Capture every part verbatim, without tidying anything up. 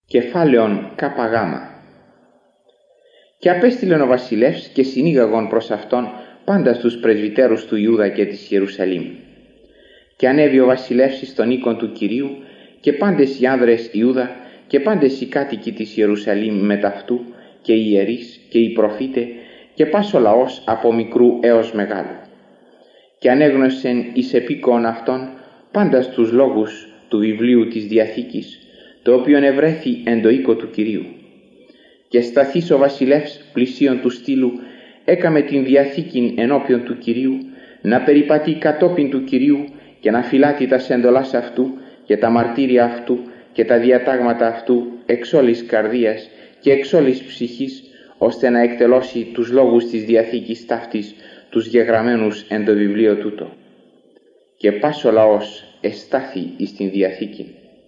Κεφάλαιον ΚΓ. Και απέστειλεν ο βασιλεύς και συνήγαγον προς αυτόν πάντα στους πρεσβυτέρους του Ιούδα και της Ιερουσαλήμ. Και ανέβη ο βασιλεύς εις τον οίκον του Κυρίου, και πάντες οι άνδρες Ιούδα και πάντες οι κάτοικοι της Ιερουσαλήμ μετ' αυτού, και οι ιερείς και οι προφήτε, και πας ο λαός από μικρού έως μεγάλου. Και ανέγνωσεν εις επίκον αυτών πάντας τους λόγους του βιβλίου της Διαθήκης, το οποίον ευρέθη εν το οίκο του Κυρίου. Και σταθείς ο βασιλεύς πλησίον του στήλου έκαμε την Διαθήκην ενώπιον του Κυρίου, να περιπατεί κατόπιν του Κυρίου και να φυλάτει τα σέντολας αυτού και τα μαρτύρια αυτού και τα διατάγματα αυτού εξ όλης καρδίας και εξ όλης ψυχής, ώστε να εκτελώσει τους λόγους της Διαθήκης ταύτης, τους γεγραμμένους εν το βιβλίο τούτο. Και πας ο λαός εστάθη εις την Διαθήκην.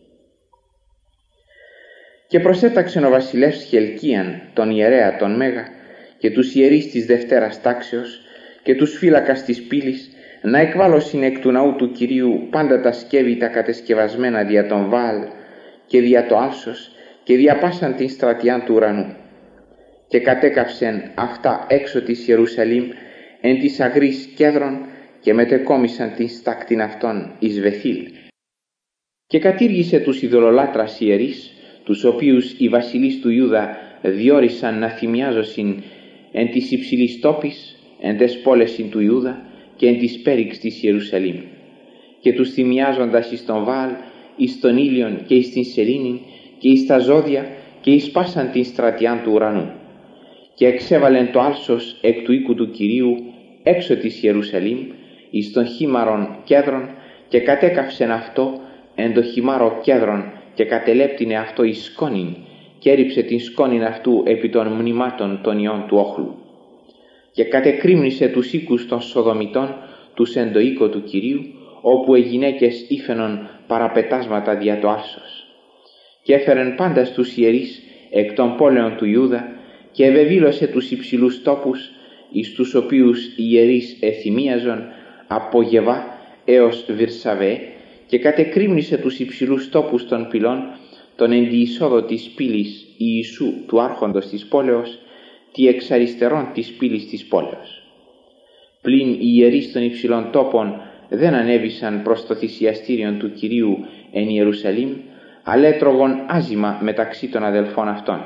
Και προσέταξεν ο βασιλεύς Χελκίαν τον ιερέα τον Μέγα και τους ιερείς της δευτέρας τάξεως και τους φύλακας της πύλης να εκβάλωσιν εκ του ναού του Κυρίου πάντα τα σκεύη τα κατεσκευασμένα δια τον Βάαλ και δια το άλσος και διαπάσαν την στρατιάν του ουρανού. Και κατέκαυσεν αυτά έξω της Ιερουσαλήμ εν της αγρής κέδρον και μετεκόμισαν την στάκτην αυτών εις Βεθήλ. Και κατήργησε τους ειδωλολάτρας ιερείς, τους οποίους οι βασιλείς του Ιούδα διόρισαν να θυμιάζωσιν εν της υψηλής τόπης, εν τες πόλεσιν του Ιούδα και εν της πέριξ της Ιερουσαλήμ, και τους θυμιάζοντας εις τον Βάαλ, εις τον ήλιον και εις την σελήνην και εις τα ζώδια και εις πάσαν την στρατιάν του ουρανού. Και εξέβαλεν το άλσος εκ του οίκου του Κυρίου έξω της Ιερουσαλήμ εις των χήμαρων κέδρων και κατέκαυσεν αυτό εν το χήμαρο κέδρον και κατελέπτυνε αυτό εις σκόνην και έριψε την σκόνην αυτού επί των μνημάτων των ιών του όχλου. Και κατεκρύμνησε τους οίκους των Σοδομητών τους εν το οίκο του Κυρίου, όπου οι γυναίκες ήφαινον παραπετάσματα δια το άλσος. Και έφερεν πάντα στους ιερείς εκ των πόλεων του Ιούδα και ευεβήλωσε τους υψηλούς τόπους εις τους οποίους οι ιερείς εθυμίαζον από Γεβά έως Βυρσαβέ, και κατεκρύμνησε τους υψηλούς τόπους των πυλών τον εν τη εισόδο της πύλης Ιησού του άρχοντος της πόλεως, τη εξ αριστερών της πύλης της πόλεως. Πλην οι ιερείς των υψηλών τόπων δεν ανέβησαν προς το θυσιαστήριον του Κυρίου εν Ιερουσαλήμ, αλλά έτρωγον άζημα μεταξύ των αδελφών αυτών.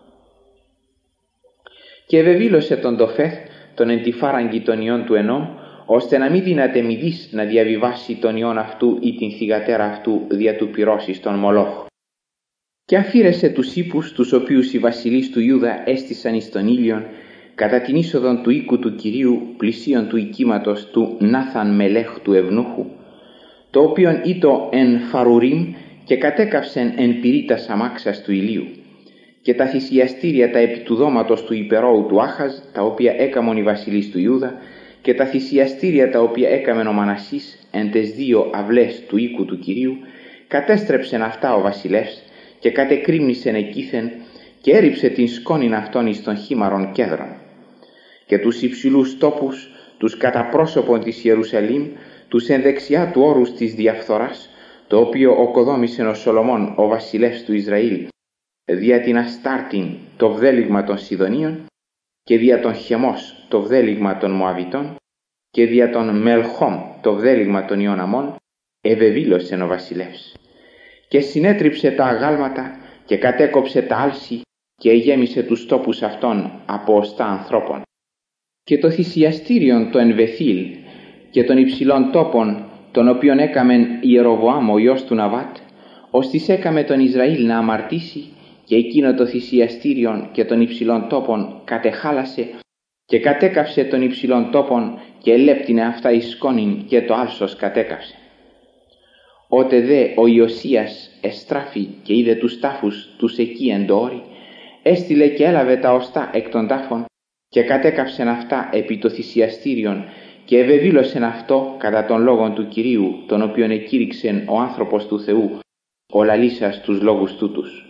Και ευεβήλωσε τον Τοφέθ τον εν τη φάραγγι των ιών του Ενόμ, ώστε να μην δύναται μηδής να διαβιβάσει τον ιόν αυτού ή την θυγατέρα αυτού δια του πυρώσης των Μολόχ. Και αφήρεσε τους ύπους τους οποίους οι βασιλείς του Ιούδα έστησαν εις τον ήλιον κατά την είσοδον του οίκου του Κυρίου πλησίον του οικίματος του Νάθαν Μελέχ του Ευνούχου, το οποίον ήτο εν Φαρουρίμ και κατέκαυσεν εν πυρίτας αμάξας του ηλίου, και τα θυσιαστήρια τα επί του δώματος του υπερώου του Άχαζ, τα οποία έκαμον οι βασιλείς του Ιούδα, και τα θυσιαστήρια τα οποία έκαμεν ο Μανασής εν τες δύο αυλές του οίκου του Κυρίου, κατέστρεψεν αυτά ο βασιλεύς και κατεκρύμνησεν εκείθεν και έριψε την σκόνην αυτών εις των χήμαρων κέδρων. Και τους υψηλούς τόπους, τους κατά πρόσωπον της Ιερουσαλήμ, τους εν δεξιά του όρους της διαφθοράς, το οποίο οκοδόμησε ο Σολομών ο βασιλεύς του Ισραήλ, δια την Αστάρτην το βδέλυγμα των Σιδωνίων, και δια τον Χεμός το βδέλυγμα των Μωαβιτών, και δια τον Μελχόμ το βδέλυγμα των Ιωναμών, ευεβήλωσεν ο βασιλεύς. Και συνέτριψε τα αγάλματα και κατέκοψε τα άλση και εγέμισε τους τόπους αυτών από οστά ανθρώπων. Και το θυσιαστήριον το εν Βεθήλ και των υψηλών τόπων, τον οποίον έκαμεν Ιεροβοάμ ο ιός του Ναβάτ, ώστις έκαμε τον Ισραήλ να αμαρτήσει, και εκείνο το θυσιαστήριον και των υψηλών τόπων κατεχάλασε και κατέκαυσε των υψηλών τόπων και ελέπτυνε αυτά εις σκόνην και το άλσος κατέκαυσε. Ότε δε ο Ιωσίας εστράφη και είδε τους τάφους τους εκεί εν το όρι, έστειλε και έλαβε τα οστά εκ των τάφων και κατέκαυσεν αυτά επί το θυσιαστήριον και ευεβήλωσεν αυτό κατά των λόγων του Κυρίου, τον οποίον εκήρυξεν ο άνθρωπος του Θεού, ο λαλήσας τους λόγους τούτους.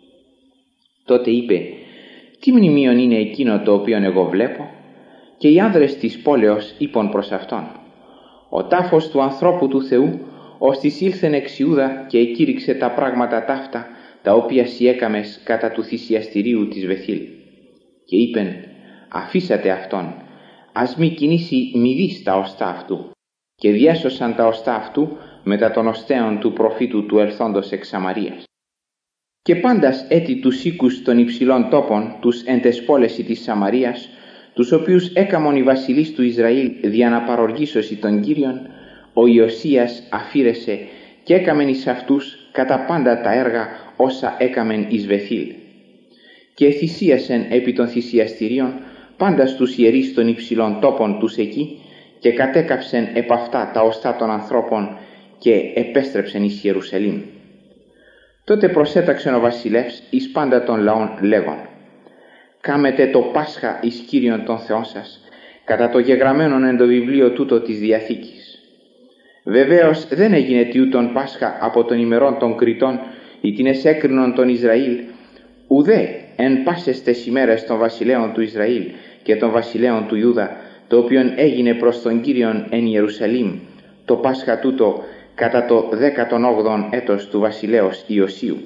Τότε είπε, τι μνημείον είναι εκείνο το οποίον εγώ βλέπω? Και οι άνδρες της πόλεως είπαν προς αυτόν, ο τάφος του ανθρώπου του Θεού, ώστις ήλθεν εξ Ιούδα και εκήρυξε τα πράγματα ταύτα, τα οποία σοι έκαμες κατά του θυσιαστηρίου της Βεθήλ. Και είπεν, αφήσατε αυτόν, ας μη κινήσει μηδείς τα οστά αυτού. Και διέσωσαν τα οστά αυτού μετά των οστέων του προφήτου του ελθόντος εξ Σαμαρίας. Και πάντας έτη τους οίκους των υψηλών τόπων, τους εν τες πόλεσι της Σαμαρίας, τους οποίους έκαμον οι βασιλείς του Ισραήλ δια να παροργήσωσι τον Κύριον, ο Ιωσίας αφήρεσε και έκαμεν εις αυτούς κατά πάντα τα έργα όσα έκαμεν εις Βεθήλ. Και θυσίασεν επί των θυσιαστηρίων πάντας τους ιερείς των υψηλών τόπων τους εκεί και κατέκαψεν επ' αυτά τα οστά των ανθρώπων και επέστρεψεν εις Ιερουσαλήμ. Τότε προσέταξεν ο βασιλεύς εις πάντα των λαών λέγον, κάμετε το Πάσχα εις Κύριον των Θεών σας, κατά το γεγραμμένον εν το βιβλίο τούτο της Διαθήκης. Βεβαίως δεν έγινε τιούτον Πάσχα από των ημερών των Κριτών ή την εσέκρινον των Ισραήλ, ουδέ εν πάσες τες ημέρες των βασιλέων του Ισραήλ και των βασιλέων του Ιούδα, το οποίον έγινε προς τον Κύριον εν Ιερουσαλήμ, το Πάσχα τούτο κατά το δέκατον όγδοον έτος του βασιλέως Ιωσίου.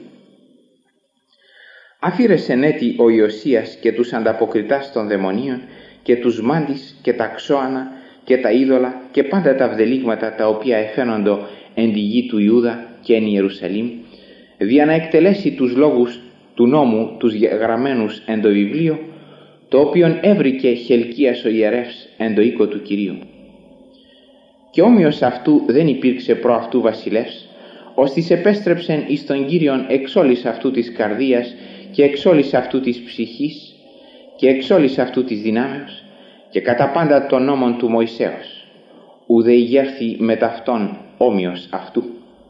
Αφήρεσεν έτη ο Ιωσίας και τους ανταποκριτάς των δαιμονίων και τους μάντις και τα ξώανα και τα είδωλα και πάντα τα βδελίγματα τα οποία εφαίνοντο εν τη γη του Ιούδα και εν Ιερουσαλήμ, δια να εκτελέσει τους λόγους του νόμου τους γραμμένους εν το βιβλίο, το οποίον έβρικε Χελκίας ο ιερεύς εν το οίκο του Κυρίου. Και όμοιος αυτού δεν υπήρξε προ αυτού βασιλεύς, ώστις επέστρεψεν εις τον Κύριον εξ όλης αυτού της καρδίας και εξ όλης αυτού της ψυχής και εξ όλης αυτού της δυνάμεως και κατά πάντα των νόμων του Μωυσέως, ουδέ ηγέρθη με ταυτόν όμοιος αυτού.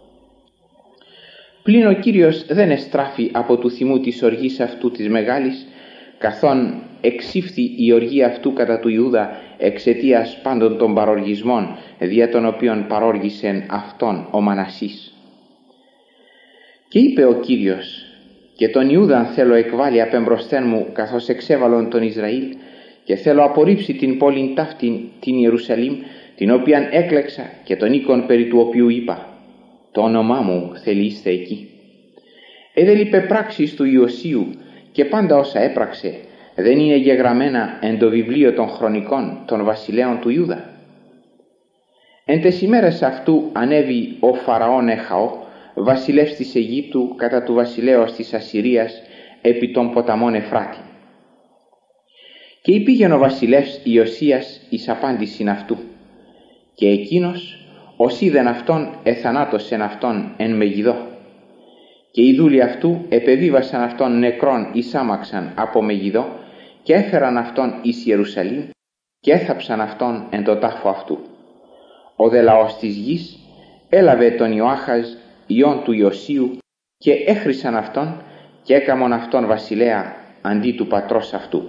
Πλην ο Κύριος δεν εστράφη από του θυμού της οργής αυτού της μεγάλης, καθόν εξήφθη η οργή αυτού κατά του Ιούδα εξαιτίας πάντων των παροργισμών δια των οποίων παρόργησεν αυτόν ο Μανασής. Και είπε ο Κύριος, και τον Ιούδαν θέλω εκβάλει απεμπροστέν μου καθώς εξέβαλον τον Ισραήλ, και θέλω απορρίψει την πόλην ταύτην την Ιερουσαλήμ, την οποίαν έκλεξα και τον οίκον περί του οποίου είπα, το όνομά μου θελείστε εκεί. Εδελειπε πράξεις του Ιωσίου και πάντα όσα έπραξε δεν είναι γεγραμμένα εν το βιβλίο των χρονικών των βασιλέων του Ιούδα. Εν τες ημέρες αυτού ανέβη ο Φαραών Εχαώ, βασιλεύς της Αιγύπτου κατά του βασιλέως της Ασσυρίας επί των ποταμών Εφράτη. Και υπήγεν ο βασιλεύς Ιωσίας εις απάντησιν αυτού, και εκείνος ως είδεν αυτόν εθανάτωσεν αυτόν εν Μεγιδό. Και οι δούλοι αυτού επεβίβασαν αυτόν νεκρόν εισάμαξαν από Μεγιδό και έφεραν αυτόν εις Ιερουσαλήμ και έθαψαν αυτόν εν το τάφο αυτού. Ο δε λαός της γης έλαβε τον Ιωάχαζ ιόν του Ιωσίου και έχρησαν αυτόν και έκαμον αυτόν βασιλέα αντί του πατρός αυτού.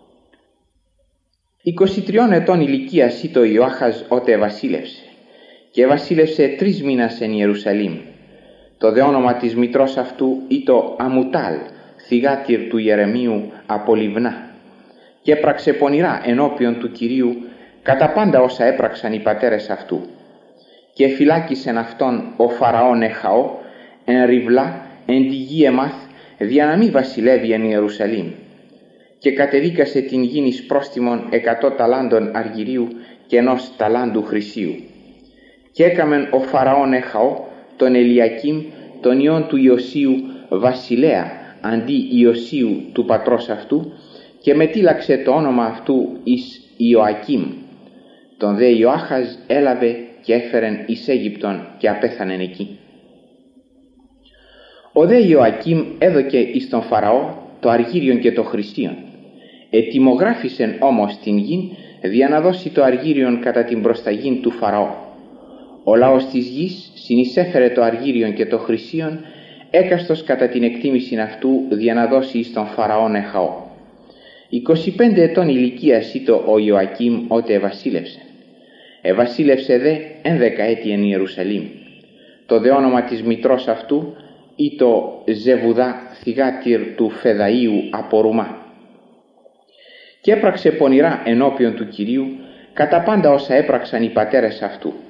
εικοσιτριών ετών ηλικίας ήτο Ιωάχαζ ότε βασίλευσε και βασίλευσε τρεις μήνας εν Ιερουσαλήμ. Το δε όνομα της μητρός αυτού ήτο Αμουτάλ, θυγάτηρ του Ιερεμίου από Λιβνά, και έπραξε πονηρά ενώπιον του Κυρίου κατά πάντα όσα έπραξαν οι πατέρες αυτού. Και φυλάκισεν αυτόν ο Φαραών Εχαώ εν Ριβλά εν τη γη Εμάθ, δια να μη βασιλεύει εν Ιερουσαλήμ, και κατεδίκασε την γην εις πρόστιμον εκατό ταλάντων αργυρίου και ενός ταλάντου χρυσίου. Και έκαμεν ο Φαραών Εχαώ τον Ελιακήμ τον ιόν του Ιωσίου βασιλέα αντί Ιωσίου του πατρός αυτού, και μετήλαξε το όνομα αυτού εις Ιωακήμ. Τον δε Ιωάχαζ έλαβε και έφερεν εις Αίγυπτον και απέθανεν εκεί. Ο δε Ιωακήμ έδωκε εις τον Φαραώ το αργύριον και το χρυσίον. Ετιμογράφησεν όμως την γην δια να δώσει το αργύριον κατά την προσταγήν του Φαραώ. Ο λαός της γης συνεισέφερε το αργύριον και το χρυσίον, έκαστος κατά την εκτίμηση αυτού δια να δώσει εις τον Φαραών Εχαώ. είκοσι πέντε ετών ηλικίας ήτο ο Ιωακήμ ότε ευασίλευσε. Ευασίλευσε δε ένδεκα έτη εν Ιερουσαλήμ. Το δε όνομα της μητρός αυτού ήτο Ζεβουδά, θυγάτηρ του Φεδαΐου από Ρουμά. Και έπραξε πονηρά ενώπιον του Κυρίου κατά πάντα όσα έπραξαν οι πατέρες αυτού.